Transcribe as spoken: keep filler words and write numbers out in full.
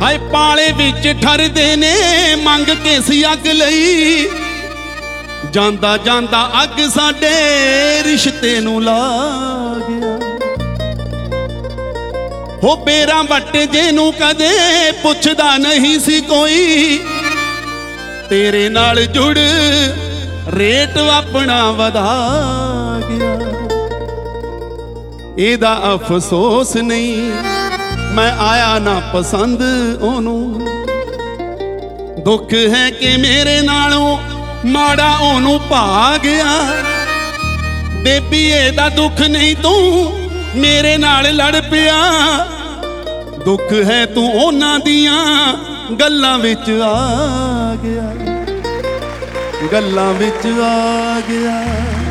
ਹਾਏ ਪਾਲੇ ਵਿੱਚ ਠਰਦੇ ਨੇ ਮੰਗ ਕੇ ਸੀ ਅੱਗ ਲਈ, ਜਾਂਦਾ ਜਾਂਦਾ ਅੱਗ ਸਾਡੇ ਰਿਸ਼ਤੇ ਨੂੰ ਲਾ ਗਿਆ। ਹੋ ਬੇਰਾਂ ਵੱਟ ਜੇ ਨੂੰ ਕਦੇ ਪੁੱਛਦਾ ਨਹੀਂ ਸੀ ਕੋਈ, ਤੇਰੇ ਨਾਲ ਜੁੜ ਰੇਟ ਆਪਣਾ ਵਧਾ ਗਿਆ। ਇਹਦਾ ਅਫਸੋਸ ਨਹੀਂ ਮੈਂ ਆਇਆ ਨਾ ਪਸੰਦ ਉਹਨੂੰ, ਦੁੱਖ ਹੈ ਕਿ ਮੇਰੇ ਨਾਲੋਂ ਮਾੜਾ ਉਹਨੂੰ ਭਾ ਗਿਆ। ਬੇਬੀ ਇਹਦਾ ਦੁੱਖ ਨਹੀਂ ਤੂੰ ਮੇਰੇ ਨਾਲ ਲੜ ਪਿਆ, ਦੁੱਖ ਹੈ ਤੂੰ ਉਹਨਾਂ ਦੀਆਂ ਗੱਲਾਂ ਵਿੱਚ ਆ ਗਿਆ, ਗੱਲਾਂ ਵਿੱਚ ਆ ਗਿਆ।